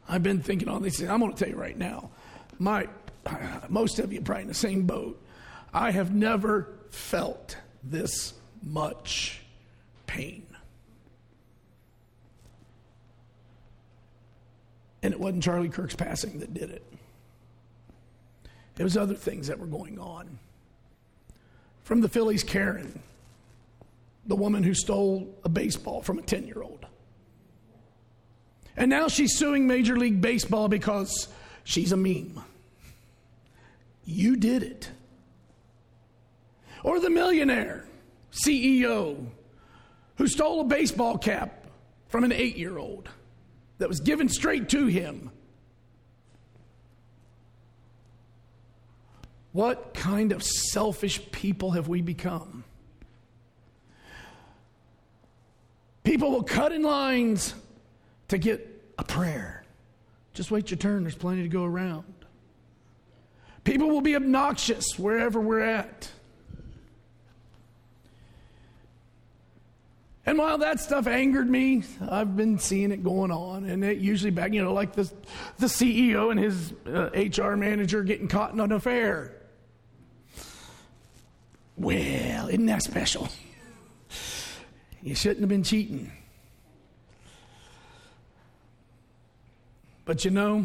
I've been thinking on these things. I'm going to tell you right now, most of you are probably in the same boat. I have never felt this much pain. And it wasn't Charlie Kirk's passing that did it. It was other things that were going on. From the Phillies' Karen, the woman who stole a baseball from a 10-year-old. And now she's suing Major League Baseball because she's a meme. You did it. Or the millionaire CEO who stole a baseball cap from an 8-year-old that was given straight to him. What kind of selfish people have we become? People will cut in lines to get a prayer. Just wait your turn. There's plenty to go around. People will be obnoxious wherever we're at. And while that stuff angered me, I've been seeing it going on. And it usually back, like the CEO and his HR manager getting caught in an affair. Well, isn't that special? You shouldn't have been cheating. But the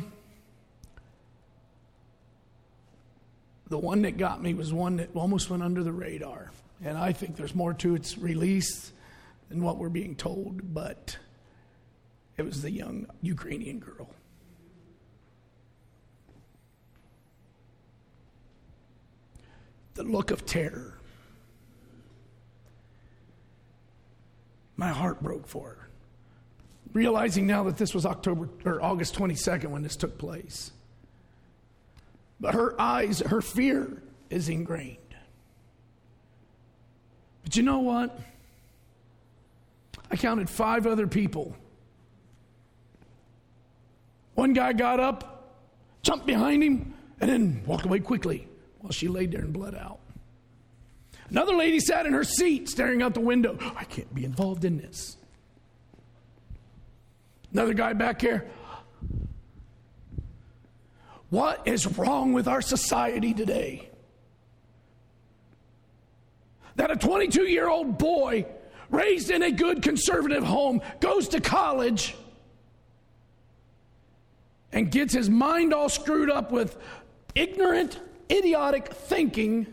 one that got me was one that almost went under the radar. And I think there's more to its release than what we're being told. But it was the young Ukrainian girl. The look of terror. My heart broke for her. Realizing now that this was August 22nd when this took place. But her eyes, her fear is ingrained. But you know what? I counted 5 other people. One guy got up, jumped behind him, and then walked away quickly while she laid there and bled out. Another lady sat in her seat staring out the window. I can't be involved in this. Another guy back here. What is wrong with our society today? That a 22-year-old boy raised in a good conservative home goes to college and gets his mind all screwed up with ignorant, idiotic thinking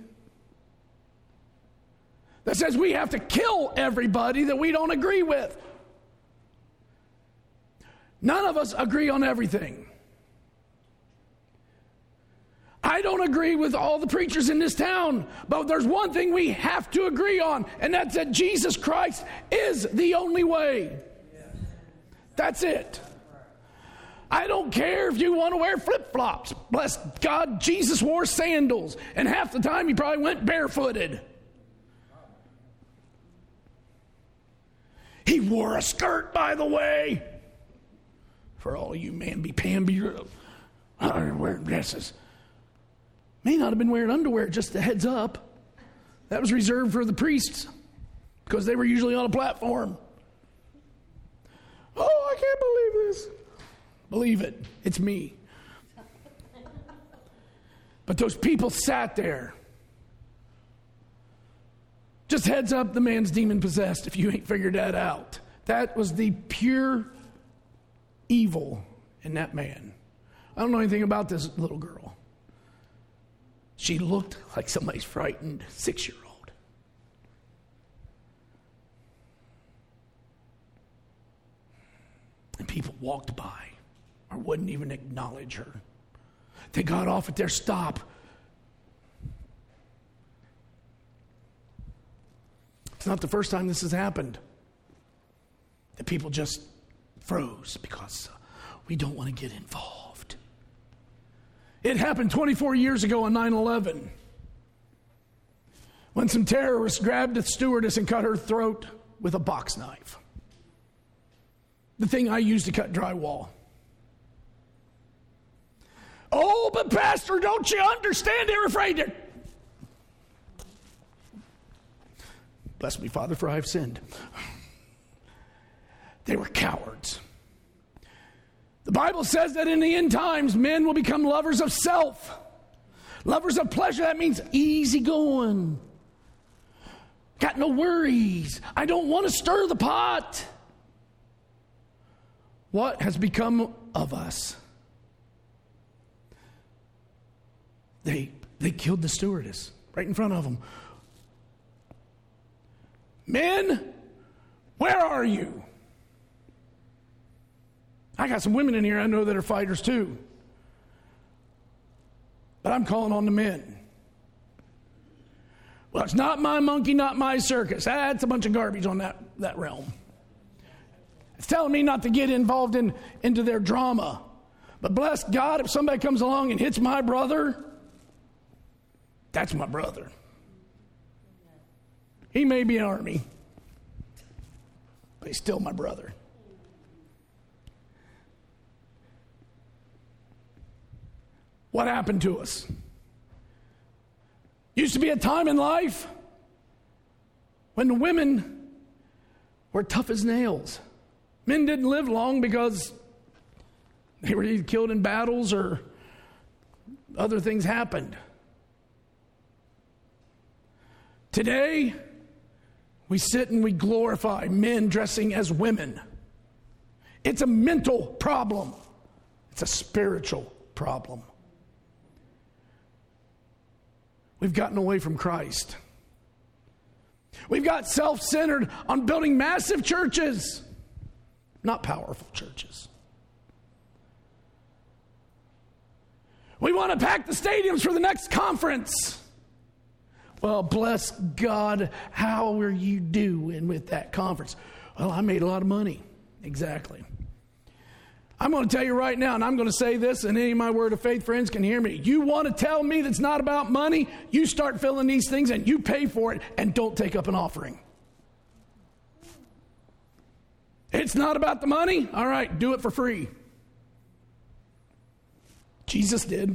that says we have to kill everybody that we don't agree with. None of us agree on everything. I don't agree with all the preachers in this town, but there's one thing we have to agree on, and that's that Jesus Christ is the only way. That's it. I don't care if you want to wear flip-flops. Bless God, Jesus wore sandals, and half the time he probably went barefooted. He wore a skirt, by the way. For all you mamby-pamby wearing dresses. May not have been wearing underwear, just a heads up. That was reserved for the priests because they were usually on a platform. Oh, I can't believe this. Believe it. It's me. But those people sat there. Just heads up, the man's demon-possessed if you ain't figured that out. That was the pure evil in that man. I don't know anything about this little girl. She looked like somebody's frightened 6-year-old. And people walked by or wouldn't even acknowledge her. They got off at their stop. It's not the first time this has happened. That people just froze because we don't want to get involved. It happened 24 years ago on 9/11 when some terrorists grabbed a stewardess and cut her throat with a box knife. The thing I used to cut drywall. Oh, but Pastor, don't you understand? They're afraid to. Bless me, Father, for I have sinned. They were cowards. The Bible says that in the end times, men will become lovers of self, lovers of pleasure. That means easy going. Got no worries. I don't want to stir the pot. What has become of us? They killed the stewardess right in front of them. Men, where are you? I got some women in here I know that are fighters too. But I'm calling on the men. Well, it's not my monkey, not my circus. That's a bunch of garbage on that realm. It's telling me not to get involved into their drama. But bless God, if somebody comes along and hits my brother, that's my brother. He may be Army, but he's still my brother. What happened to us? Used to be a time in life when the women were tough as nails. Men didn't live long because they were either killed in battles or other things happened. Today, we sit and we glorify men dressing as women. It's a mental problem. It's a spiritual problem. We've gotten away from Christ. We've got self-centered on building massive churches, not powerful churches. We want to pack the stadiums for the next conference. Well, bless God, how are you doing with that conference? Well, I made a lot of money. Exactly. I'm going to tell you right now, and I'm going to say this, and any of my Word of Faith friends can hear me. You want to tell me that's not about money? You start filling these things and you pay for it and don't take up an offering. It's not about the money? All right, do it for free. Jesus did.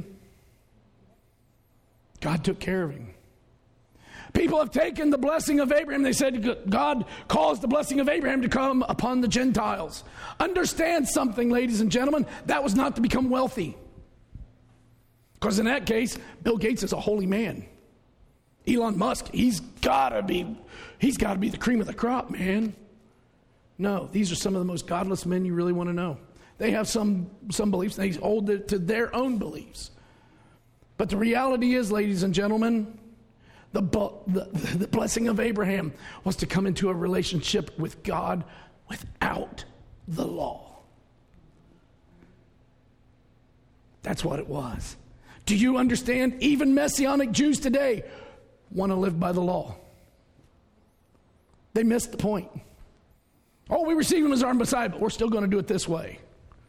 God took care of him. People have taken the blessing of Abraham. They said God caused the blessing of Abraham to come upon the Gentiles. Understand something, ladies and gentlemen. That was not to become wealthy. Because in that case, Bill Gates is a holy man. Elon Musk, he's got to be the cream of the crop, man. No, these are some of the most godless men you really want to know. They have some beliefs, and they hold it to their own beliefs. But the reality is, ladies and gentlemen, the blessing of Abraham was to come into a relationship with God without the law. That's what it was. Do you understand? Even Messianic Jews today want to live by the law. They missed the point. Oh, we receive him as our Messiah, but we're still going to do it this way.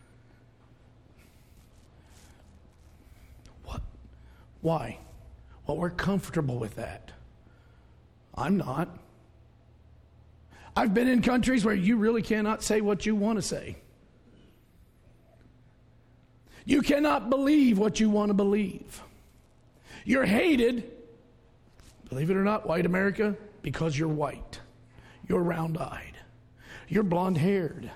What? Why? Well, we're comfortable with that. I'm not. I've been in countries where you really cannot say what you want to say. You cannot believe what you want to believe. You're hated, believe it or not, white America, because you're white. You're round-eyed. You're blonde-haired.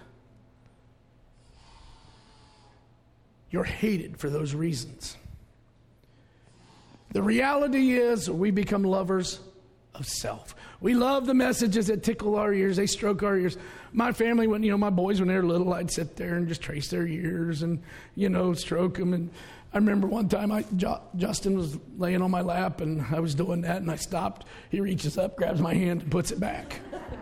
You're hated for those reasons. The reality is we become lovers of self. We love the messages that tickle our ears. They stroke our ears. My family, my boys, when they were little, I'd sit there and just trace their ears and, stroke them. And I remember one time Justin was laying on my lap and I was doing that and I stopped. He reaches up, grabs my hand and puts it back.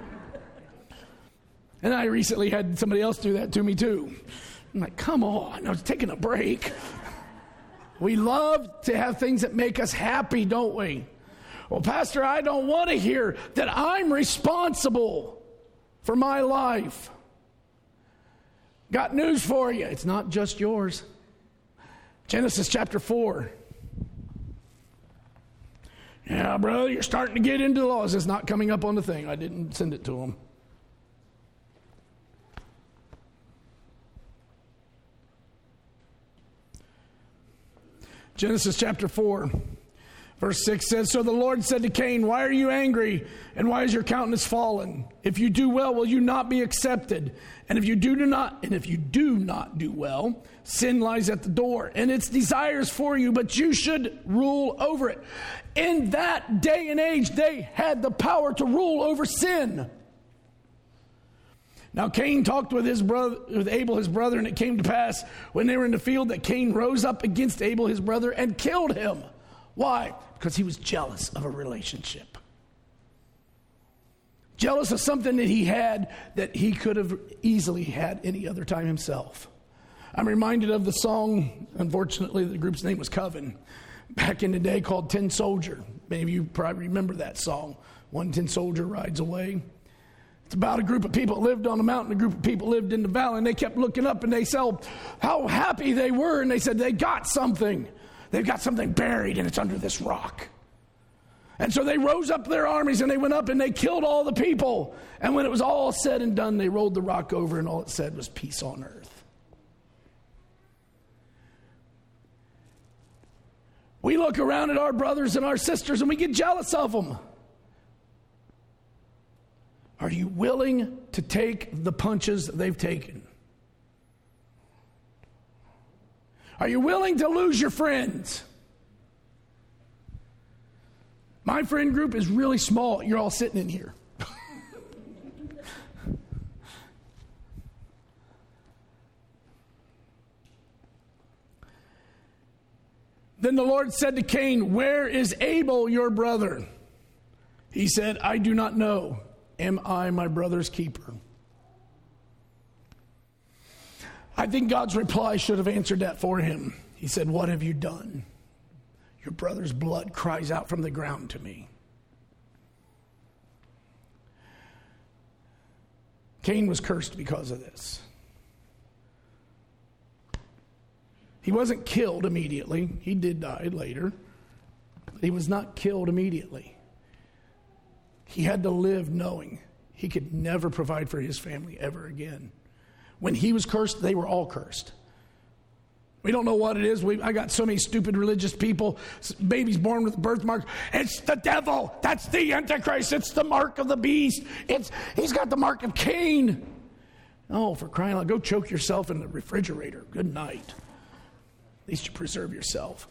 And I recently had somebody else do that to me too. I'm like, come on, I was taking a break. We love to have things that make us happy, don't we? Well, Pastor, I don't want to hear that I'm responsible for my life. Got news for you. It's not just yours. Genesis chapter 4. Yeah, brother, you're starting to get into the laws. It's not coming up on the thing. I didn't send it to him. Genesis chapter 4, Verse 6 says, so the Lord said to Cain, why are you angry, and why is your countenance fallen? If you do well, will you not be accepted? And if you do not do well, sin lies at the door, and its desires for you, but you should rule over it. In that day and age, they had the power to rule over sin. Now Cain talked with Abel his brother, and it came to pass when they were in the field that Cain rose up against Abel his brother and killed him. Why? Because he was jealous of a relationship. Jealous of something that he had that he could have easily had any other time himself. I'm reminded of the song, unfortunately the group's name was Coven, back in the day, called Tin Soldier. Many of you probably remember that song, One Tin Soldier Rides Away. It's about a group of people that lived on a mountain, a group of people lived in the valley, and they kept looking up and they saw how happy they were, and they said they got something. They've got something buried, and it's under this rock. And so they rose up their armies, and they went up, and they killed all the people. And when it was all said and done, they rolled the rock over, and all it said was peace on earth. We look around at our brothers and our sisters, and we get jealous of them. Are you willing to take the punches they've taken? Are you willing to lose your friends? My friend group is really small. You're all sitting in here. Then the Lord said to Cain, where is Abel, your brother? He said, I do not know. Am I my brother's keeper? I think God's reply should have answered that for him. He said, what have you done? Your brother's blood cries out from the ground to me. Cain was cursed because of this. He wasn't killed immediately. He did die later. But he was not killed immediately. He had to live knowing he could never provide for his family ever again. When he was cursed, they were all cursed. We don't know what it is. I got so many stupid religious people, babies born with a birthmark. It's the devil. That's the Antichrist. It's the mark of the beast. He's got the mark of Cain. Oh, for crying out, go choke yourself in the refrigerator. Good night. At least you preserve yourself.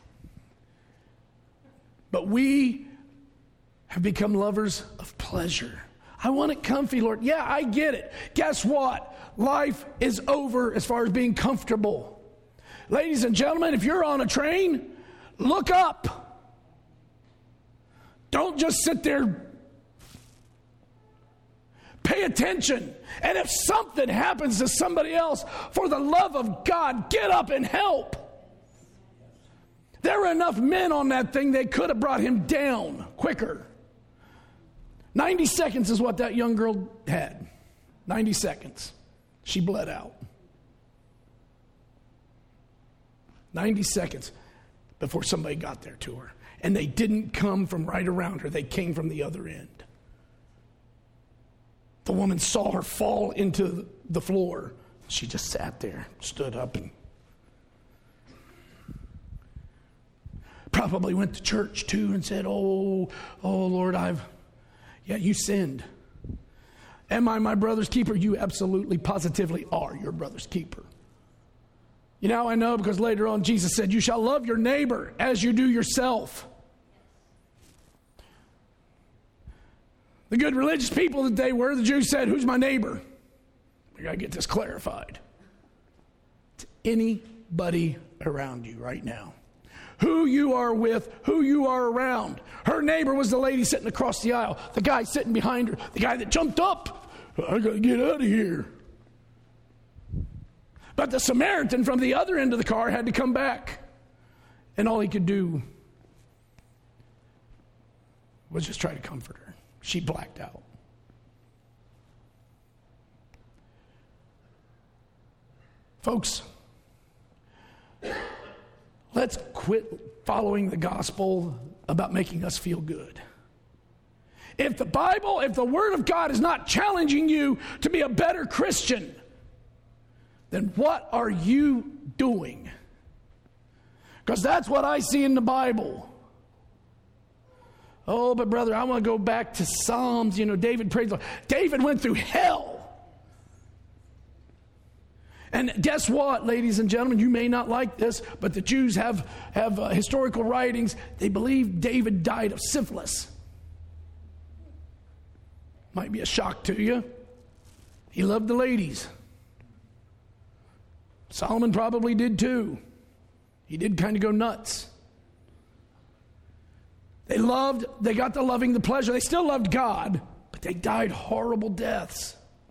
But we have become lovers of pleasure. I want it comfy, Lord. Yeah, I get it. Guess what? Life is over as far as being comfortable. Ladies and gentlemen, if you're on a train, look up. Don't just sit there. Pay attention. And if something happens to somebody else, for the love of God, get up and help. There were enough men on that thing, they could have brought him down quicker. 90 seconds is what that young girl had. 90 seconds. She bled out. 90 seconds before somebody got there to her. And they didn't come from right around her. They came from the other end. The woman saw her fall into the floor. She just sat there, stood up, and probably went to church too and said, oh Lord, you sinned. Am I my brother's keeper? You absolutely, positively are your brother's keeper. You know, I know because later on Jesus said, you shall love your neighbor as you do yourself. The good religious people that they were, the Jews said, who's my neighbor? We got to get this clarified. It's anybody around you right now. Who you are with, who you are around. Her neighbor was the lady sitting across the aisle, the guy sitting behind her, the guy that jumped up. I got to get out of here. But the Samaritan from the other end of the car had to come back. And all he could do was just try to comfort her. She blacked out. Folks, let's quit following the gospel about making us feel good. If the Bible, if the Word of God is not challenging you to be a better Christian, then what are you doing? Because that's what I see in the Bible. Oh, but brother, I want to go back to Psalms. David prayed. David went through hell. And guess what, ladies and gentlemen? You may not like this, but the Jews have historical writings. They believe David died of syphilis. Might be a shock to you. He loved the ladies. Solomon probably did too. He did kind of go nuts. They got the loving, the pleasure. They still loved God, but they died horrible deaths.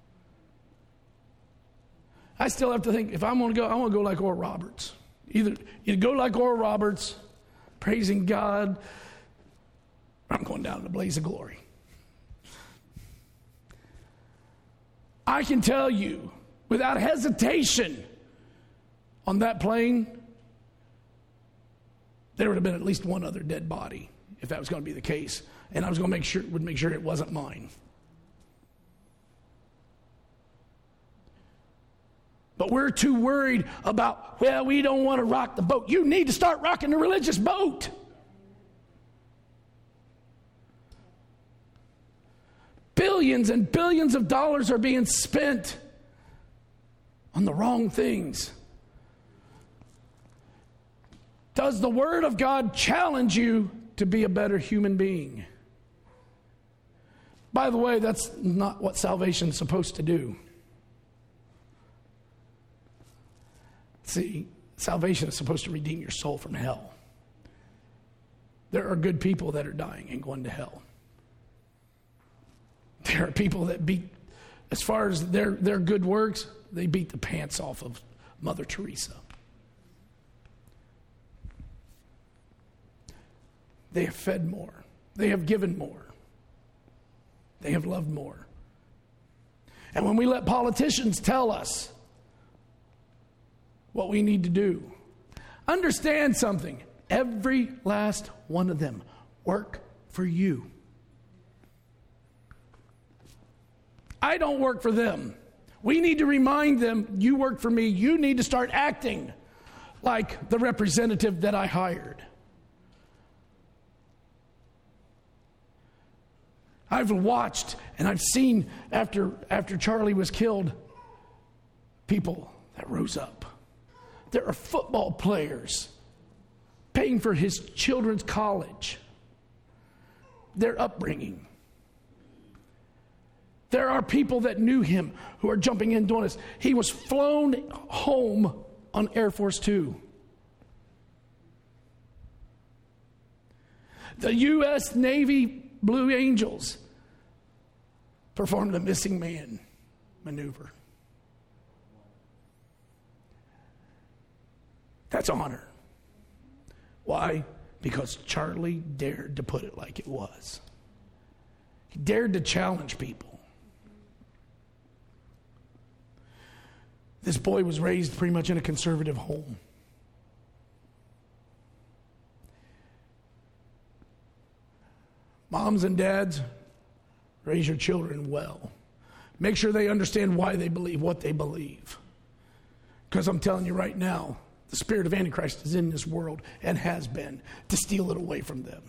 I still have to think, if I'm going to go, I want to go like Oral Roberts. Either go like Oral Roberts, praising God, or I'm going down in the blaze of glory. I can tell you, without hesitation, on that plane, there would have been at least one other dead body, if that was going to be the case. And I was going to make sure it wasn't mine. But we're too worried about, we don't want to rock the boat. You need to start rocking the religious boat. Billions and billions of dollars are being spent on the wrong things. Does the Word of God challenge you to be a better human being? By the way, that's not what salvation is supposed to do. See, salvation is supposed to redeem your soul from hell. There are good people that are dying and going to hell. There are people that as far as their good works, they beat the pants off of Mother Teresa. They have fed more. They have given more. They have loved more. And when we let politicians tell us what we need to do, understand something. Every last one of them work for you. I don't work for them. We need to remind them, you work for me. You need to start acting like the representative that I hired. I've watched and I've seen after Charlie was killed, people that rose up. There are football players paying for his children's college, their upbringing. There are people that knew him who are jumping in doing this. He was flown home on Air Force Two. The U.S. Navy Blue Angels performed a missing man maneuver. That's honor. Why? Because Charlie dared to put it like it was. He dared to challenge people. This boy was raised pretty much in a conservative home. Moms and dads, raise your children well. Make sure they understand why they believe what they believe. Because I'm telling you right now, the spirit of Antichrist is in this world and has been to steal it away from them.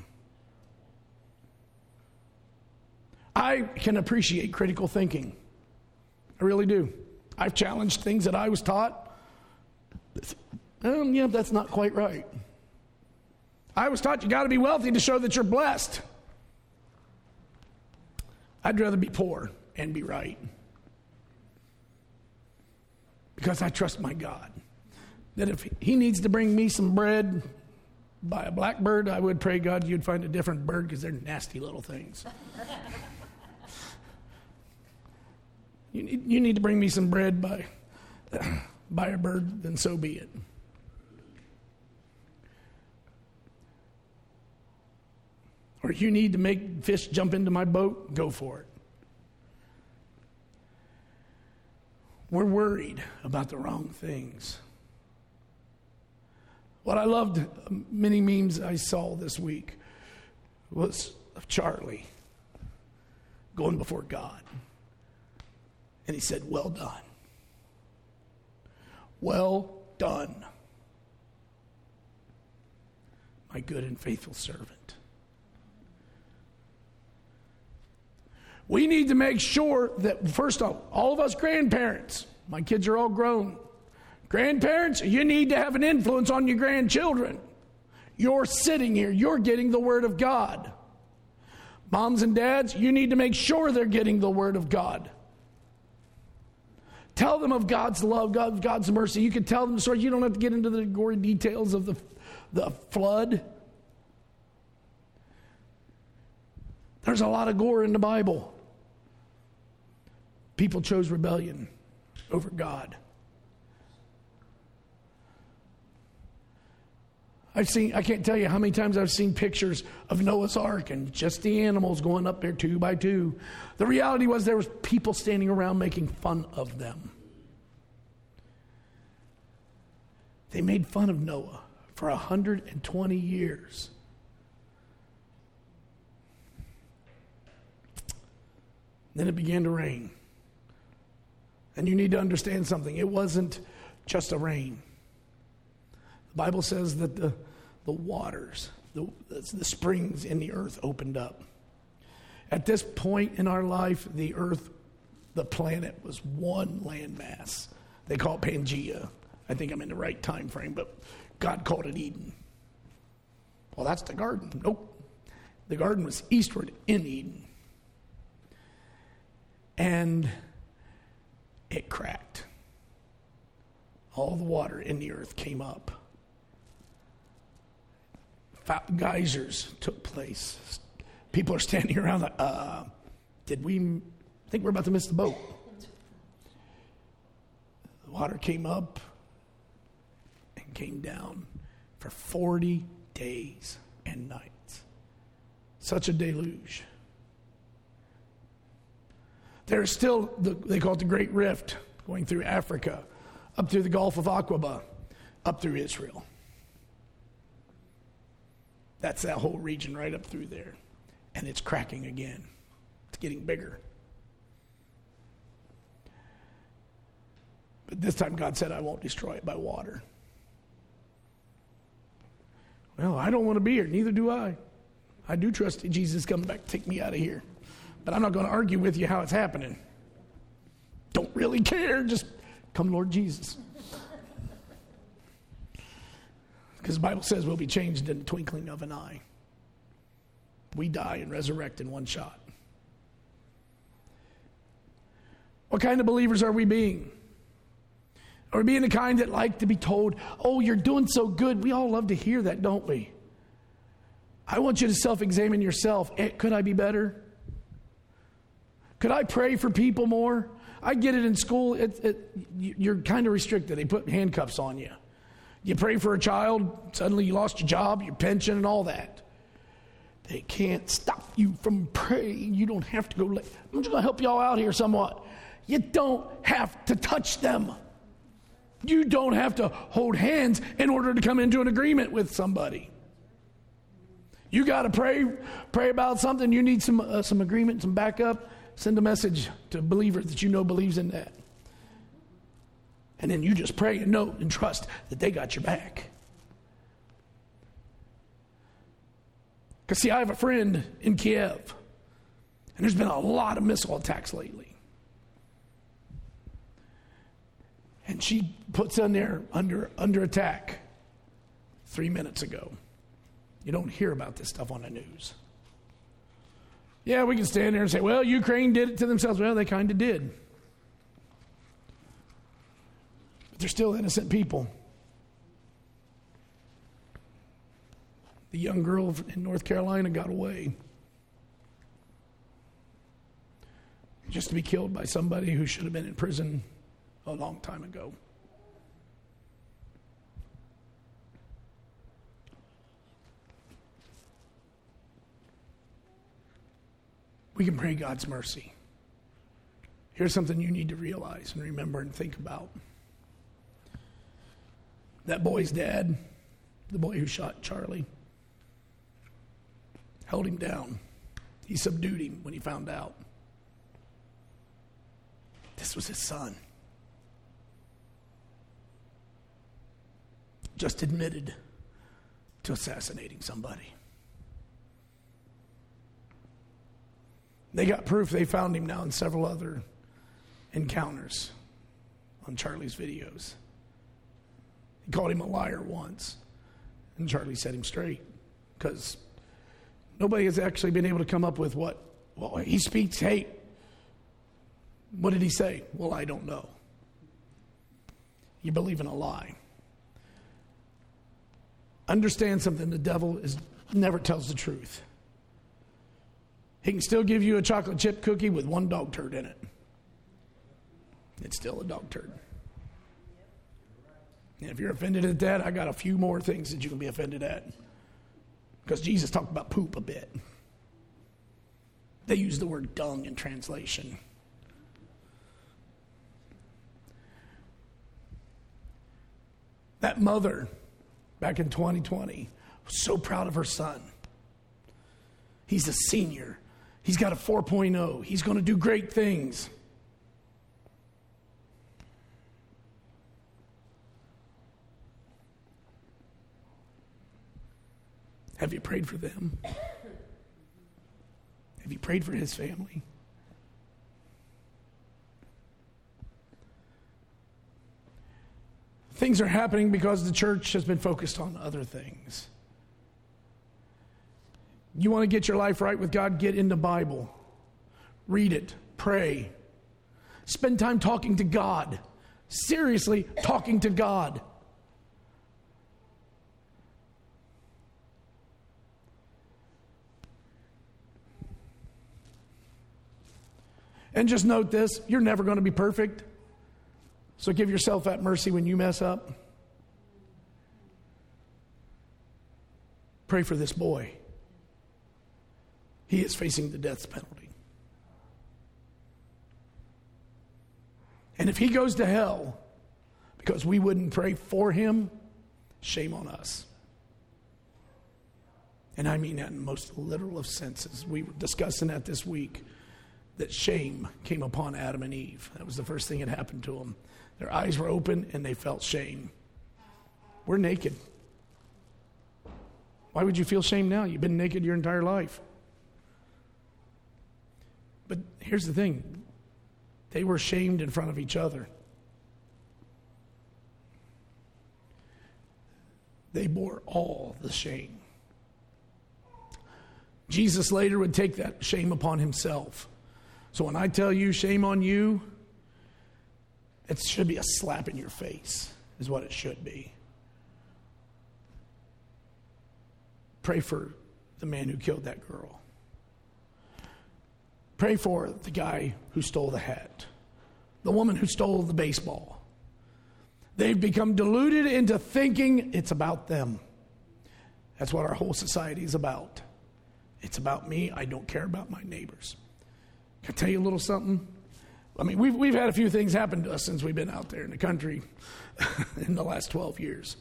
I can appreciate critical thinking. I really do. I've challenged things that I was taught. That's not quite right. I was taught you got to be wealthy to show that you're blessed. I'd rather be poor and be right. Because I trust my God. That if he needs to bring me some bread by a blackbird, I would pray God you'd find a different bird because they're nasty little things. You need to bring me some bread by a bird, then so be it. Or if you need to make fish jump into my boat, go for it. We're worried about the wrong things. What I loved, many memes I saw this week, was of Charlie going before God. And he said, "Well done. Well done, my good and faithful servant." We need to make sure that, first off, all of us grandparents, my kids are all grown. Grandparents, you need to have an influence on your grandchildren. You're sitting here, you're getting the Word of God. Moms and dads, you need to make sure they're getting the Word of God. Tell them of God's love, God's mercy. You can tell them the story. You don't have to get into the gory details of the flood. There's a lot of gore in the Bible. People chose rebellion over God. I can't tell you how many times I've seen pictures of Noah's Ark and just the animals going up there 2 by 2. The reality was there was people standing around making fun of them. They made fun of Noah for 120 years. Then it began to rain. And you need to understand something. It wasn't just a rain. The Bible says that the waters, the springs in the earth opened up. At this point in our life, the earth, the planet, was one landmass. They call it Pangea. I think I'm in the right time frame, but God called it Eden. Well, that's the garden. Nope. The garden was eastward in Eden. And it cracked. All the water in the earth came up. Geysers took place. People are standing around like, did we think we're about to miss the boat? The water came up and came down for 40 days and nights. Such a deluge. There's still, they call it the Great Rift, going through Africa, up through the Gulf of Aqaba, up through Israel. That's that whole region right up through there. And it's cracking again. It's getting bigger. But this time God said, I won't destroy it by water. Well, I don't want to be here. Neither do I. I do trust that Jesus is coming back to take me out of here. But I'm not going to argue with you how it's happening. Don't really care. Just come, Lord Jesus. Because the Bible says we'll be changed in the twinkling of an eye. We die and resurrect in one shot. What kind of believers are we being? Are we being the kind that like to be told, oh, you're doing so good? We all love to hear that, don't we? I want you to self-examine yourself. Could I be better? Could I pray for people more? I get it in school. You're kind of restricted. They put handcuffs on you. You pray for a child, suddenly you lost your job, your pension, and all that. They can't stop you from praying. You don't have to go. I'm just going to help y'all out here somewhat. You don't have to touch them. You don't have to hold hands in order to come into an agreement with somebody. You got to pray about something. You need some agreement, some backup. Send a message to a believer that you know believes in that. And then you just pray and know and trust that they got your back. Because, see, I have a friend in Kiev, and there's been a lot of missile attacks lately. And she puts in there under attack 3 minutes ago. You don't hear about this stuff on the news. Yeah, we can stand there and say, well, Ukraine did it to themselves. Well, they kind of did. But they're still innocent people. The young girl in North Carolina got away just to be killed by somebody who should have been in prison a long time ago. We can pray God's mercy. Here's something you need to realize and remember and think about. That boy's dad, the boy who shot Charlie, held him down. He subdued him when he found out. This was his son. Just admitted to assassinating somebody. They got proof. They found him now in several other encounters on Charlie's videos. He called him a liar once, and Charlie set him straight, because nobody has actually been able to come up with what. Well, he speaks hate. What did he say? Well, I don't know. You believe in a lie. Understand something. The devil never tells the truth. He can still give you a chocolate chip cookie with one dog turd in it. It's still a dog turd. And if you're offended at that, I got a few more things that you can be offended at. Because Jesus talked about poop a bit. They use the word dung in translation. That mother, back in 2020, was so proud of her son. He's a senior. He's got a 4.0. He's going to do great things. Have you prayed for them? Have you prayed for his family? Things are happening because the church has been focused on other things. You want to get your life right with God? Get in the Bible. Read it. Pray. Spend time talking to God. Seriously, talking to God. And just note this, you're never going to be perfect. So give yourself that mercy when you mess up. Pray for this boy. He is facing the death penalty. And if he goes to hell because we wouldn't pray for him, shame on us. And I mean that in the most literal of senses. We were discussing that this week, that shame came upon Adam and Eve. That was the first thing that happened to them. Their eyes were open and they felt shame. We're naked. Why would you feel shame now? You've been naked your entire life. But here's the thing. They were shamed in front of each other. They bore all the shame. Jesus later would take that shame upon himself. So when I tell you shame on you, it should be a slap in your face, is what it should be. Pray for the man who killed that girl. Pray for the guy who stole the hat, the woman who stole the baseball. They've become deluded into thinking it's about them. That's what our whole society is about. It's about me. I don't care about my neighbors. Can I tell you a little something? I mean, we've had a few things happen to us since we've been out there in the country in the last 12 years.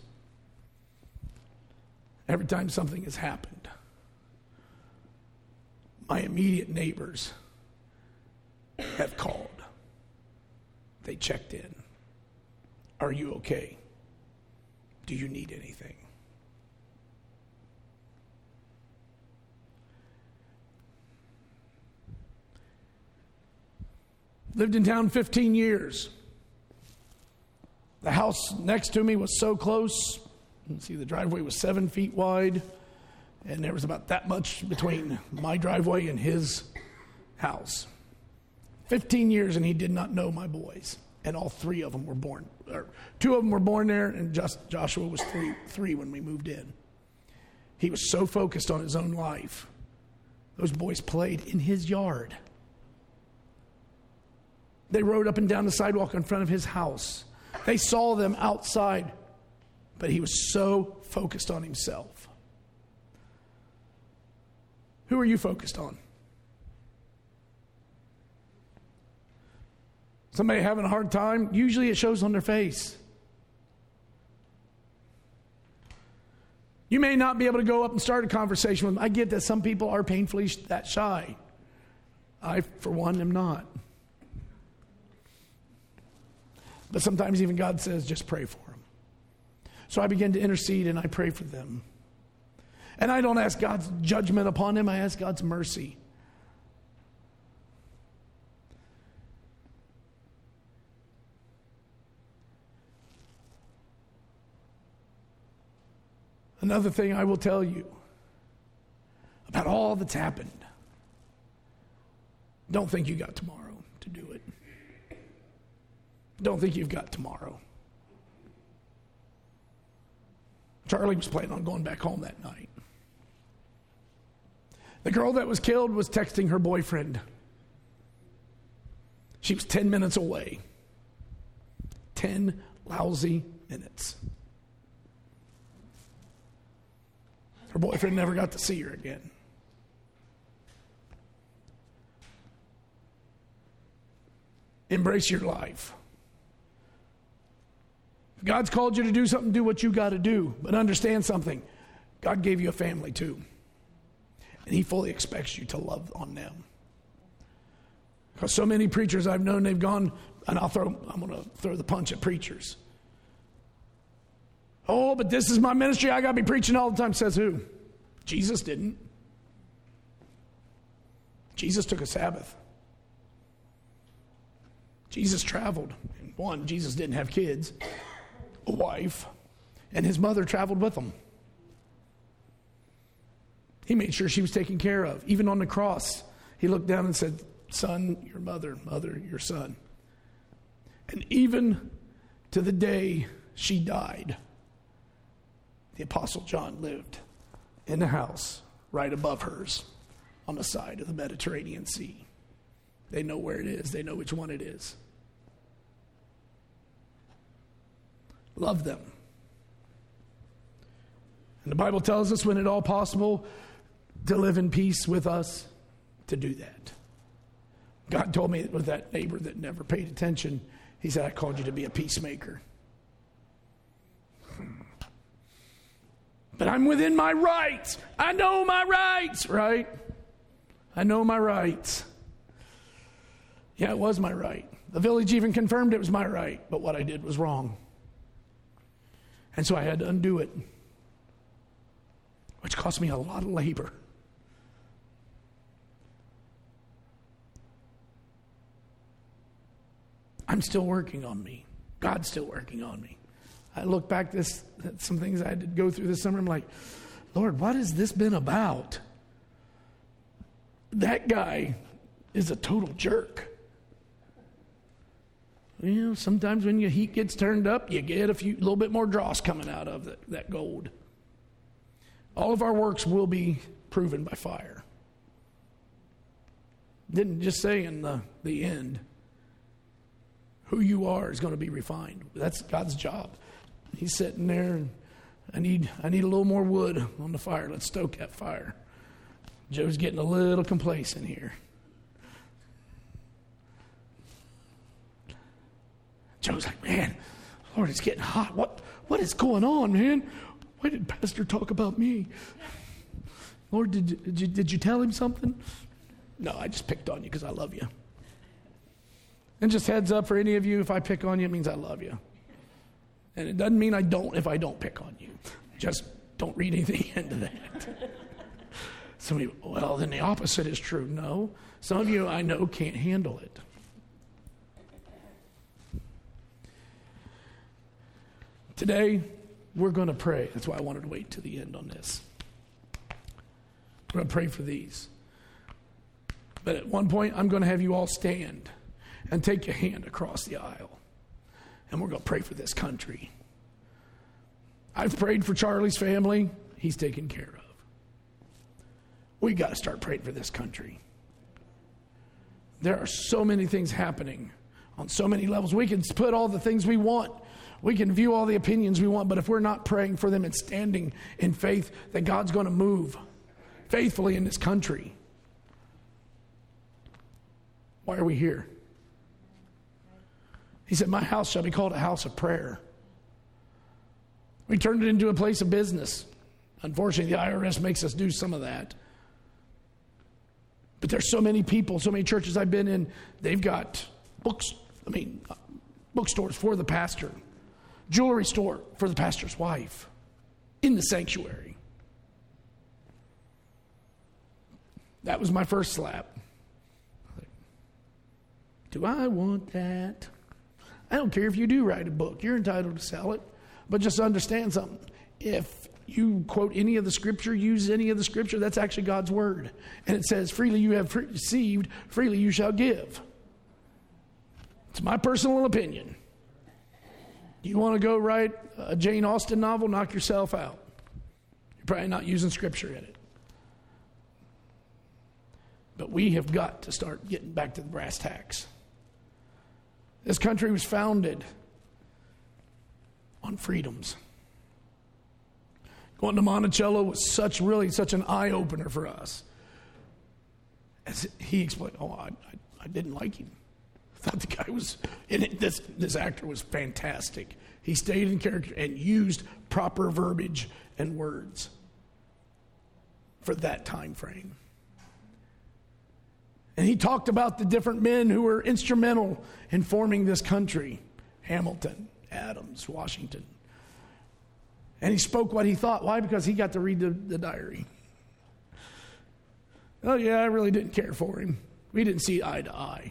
Every time something has happened, my immediate neighbors have called. They checked in. Are you okay? Do you need anything? Lived in town 15 years. The house next to me was so close. You can see the driveway was 7 feet wide, and there was about that much between my driveway and his house. 15 years, and he did not know my boys. And all three of them were born, or two of them were born there, and Joshua was three when we moved in. He was so focused on his own life. Those boys played in his yard. They rode up and down the sidewalk in front of his house. They saw them outside, but he was so focused on himself. Who are you focused on? Somebody having a hard time? Usually it shows on their face. You may not be able to go up and start a conversation with them. I get that some people are painfully that shy. I, for one, am not. But sometimes even God says, just pray for them. So I begin to intercede and I pray for them. And I don't ask God's judgment upon them. I ask God's mercy. Another thing I will tell you about all that's happened. Don't think you got tomorrow to do it. Don't think you've got tomorrow. Charlie was planning on going back home that night. The girl that was killed was texting her boyfriend. She was 10 minutes away. 10 lousy minutes. Her boyfriend never got to see her again. Embrace your life. If God's called you to do something, do what you got to do. But understand something. God gave you a family too. And He fully expects you to love on them. Because so many preachers I've known, they've gone, and I'm going to throw the punch at preachers. Oh, but this is my ministry. I got to be preaching all the time. Says who? Jesus didn't. Jesus took a Sabbath. Jesus traveled. One, Jesus didn't have kids, a wife, and His mother traveled with him. He made sure she was taken care of. Even on the cross, He looked down and said, son, your mother, mother, your son. And even to the day she died, the Apostle John lived in the house right above hers on the side of the Mediterranean Sea. They know where it is. They know which one it is. Love them. And the Bible tells us when at all possible to live in peace with us, to do that. God told me with that neighbor that never paid attention, He said, I called you to be a peacemaker. But I'm within my rights. I know my rights, right? I know my rights. Yeah, it was my right. The village even confirmed it was my right, but what I did was wrong. And so I had to undo it, which cost me a lot of labor. I'm still working on me. God's still working on me. I look back at some things I had to go through this summer. I'm like, Lord, what has this been about? That guy is a total jerk. You know, sometimes when your heat gets turned up, you get a little bit more dross coming out of that gold. All of our works will be proven by fire. Didn't just say in the end, who you are is going to be refined. That's God's job. He's sitting there, and I need a little more wood on the fire. Let's stoke that fire. Joe's getting a little complacent here. Joe's like, man, Lord, it's getting hot. What is going on, man? Why did Pastor talk about me? Lord, did you tell him something? No, I just picked on you because I love you. And just heads up for any of you, if I pick on you, it means I love you. And it doesn't mean I don't if I don't pick on you. Just don't read anything into that. Some of you, well, then the opposite is true. No. Some of you I know can't handle it. Today, we're going to pray. That's why I wanted to wait to the end on this. We're going to pray for these. But at one point, I'm going to have you all stand and take your hand across the aisle. And we're going to pray for this country. I've prayed for Charlie's family. He's taken care of. We got to start praying for this country. There are so many things happening on so many levels. We can put all the things we want. We can view all the opinions we want, but if we're not praying for them and standing in faith that God's going to move faithfully in this country, why are we here? He said, my house shall be called a house of prayer. We turned it into a place of business. Unfortunately, the IRS makes us do some of that. But there's so many people, so many churches I've been in, they've got bookstores for the pastor, jewelry store for the pastor's wife in the sanctuary. That was my first slap. Do I want that? I don't care if you do write a book. You're entitled to sell it. But just understand something. If you quote any of the scripture, use any of the scripture, that's actually God's word. And it says, freely you have received, freely you shall give. It's my personal opinion. You want to go write a Jane Austen novel, knock yourself out. You're probably not using scripture in it. But we have got to start getting back to the brass tacks. This country was founded on freedoms. Going to Monticello was such an eye-opener for us. As he explained, I didn't like him. I thought the guy was, this actor was fantastic. He stayed in character and used proper verbiage and words for that time frame. And he talked about the different men who were instrumental in forming this country. Hamilton, Adams, Washington. And he spoke what he thought. Why? Because he got to read the diary. Oh yeah, I really didn't care for him. We didn't see eye to eye.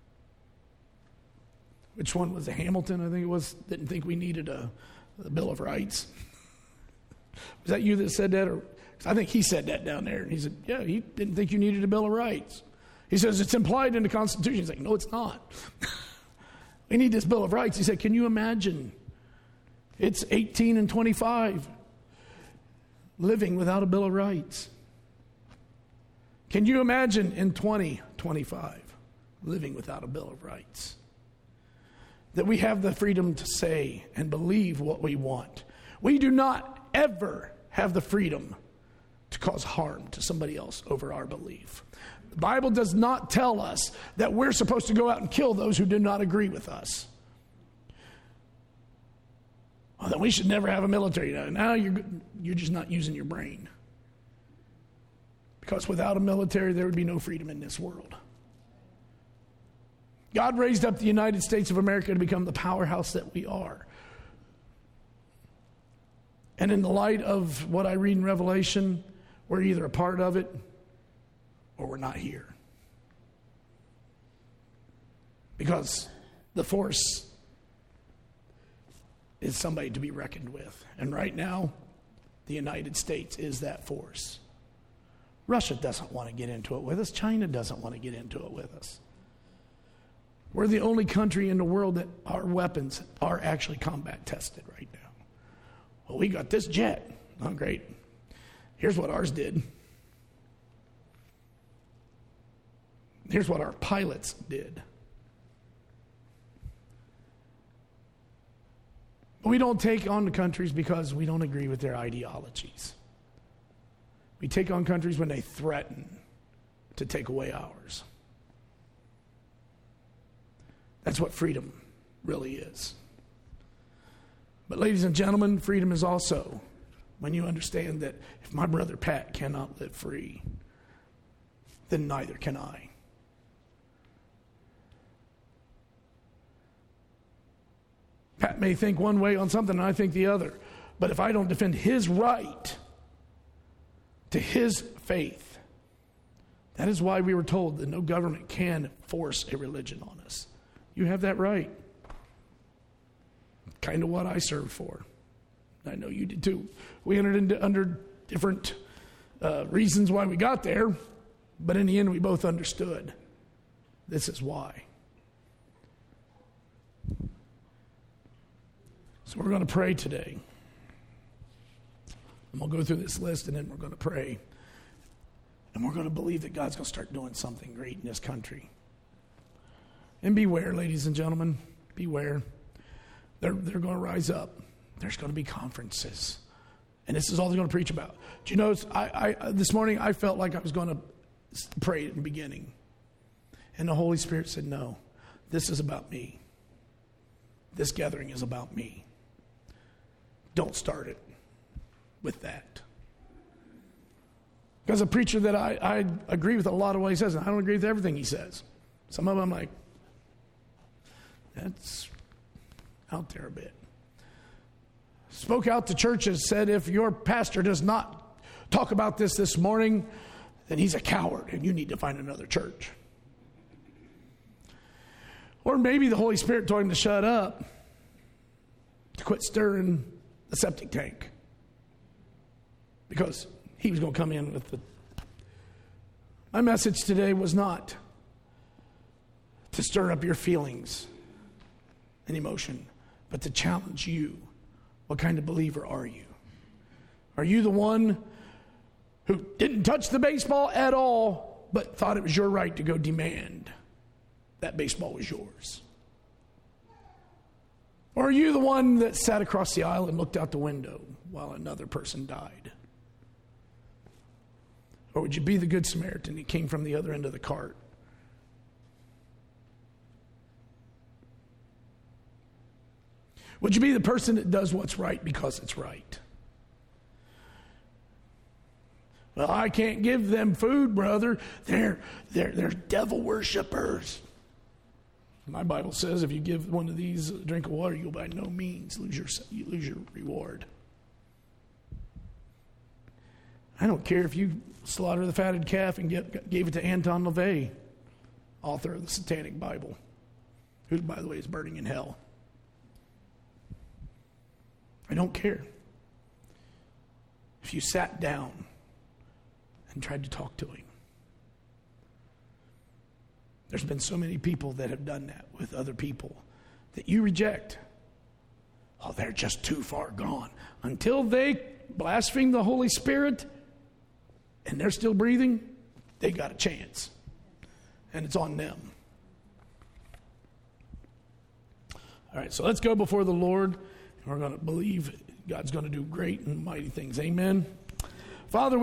Which one was it? Hamilton, I think it was, didn't think we needed a Bill of Rights. Was that you that said that? Or I think he said that down there. And he said, yeah, he didn't think you needed a Bill of Rights. He says, it's implied in the Constitution. He's like, no, it's not. We need this Bill of Rights. He said, can you imagine? It's 18 and 25 living without a Bill of Rights. Can you imagine in 2025 living without a Bill of Rights? That we have the freedom to say and believe what we want. We do not ever have the freedom to cause harm to somebody else over our belief. The Bible does not tell us that we're supposed to go out and kill those who do not agree with us. Well, then we should never have a military. Now you're just not using your brain. Because without a military, there would be no freedom in this world. God raised up the United States of America to become the powerhouse that we are. And in the light of what I read in Revelation, we're either a part of it or we're not here. Because the force is somebody to be reckoned with. And right now, the United States is that force. Russia doesn't want to get into it with us. China doesn't want to get into it with us. We're the only country in the world that our weapons are actually combat tested right now. Well, we got this jet. Oh, great. Here's what ours did. Here's what our pilots did. We don't take on the countries because we don't agree with their ideologies. We take on countries when they threaten to take away ours. That's what freedom really is. But ladies and gentlemen, freedom is also when you understand that if my brother Pat cannot live free, then neither can I. Pat may think one way on something and I think the other. But if I don't defend his right to his faith, that is why we were told that no government can force a religion on us. You have that right. Kind of what I served for. I know you did too. We entered into under different reasons why we got there, but in the end we both understood this is why. So we're going to pray today. And we'll go through this list and then we're going to pray. And we're going to believe that God's going to start doing something great in this country. And beware, ladies and gentlemen, beware. They're going to rise up. There's going to be conferences. And this is all they're going to preach about. Do you know, this morning I felt like I was going to pray at the beginning. And the Holy Spirit said, no, this is about me. This gathering is about me. Don't start it with that. Because a preacher that I agree with a lot of what he says, and I don't agree with everything he says. Some of them I'm like, that's out there a bit. Spoke out to churches, said if your pastor does not talk about this morning, then he's a coward and you need to find another church. Or maybe the Holy Spirit told him to shut up, to quit stirring the septic tank. because he was going to come in with the... My message today was not to stir up your feelings and emotion, but to challenge you. What kind of believer are you? Are you the one who didn't touch the baseball at all, but thought it was your right to go demand that baseball was yours? Or are you the one that sat across the aisle and looked out the window while another person died? Or would you be the Good Samaritan that came from the other end of the cart? Would you be the person that does what's right because it's right? Well, I can't give them food, brother. They're devil worshipers. My Bible says if you give one of these a drink of water, you'll by no means lose your reward. I don't care if you slaughter the fatted calf and gave it to Anton LaVey, author of the Satanic Bible, who, by the way, is burning in hell. I don't care. If you sat down and tried to talk to him. There's been so many people that have done that with other people that you reject. Oh, they're just too far gone. Until they blaspheme the Holy Spirit and they're still breathing, they got a chance. And it's on them. All right, so let's go before the Lord. We're going to believe God's going to do great and mighty things. Amen. Father,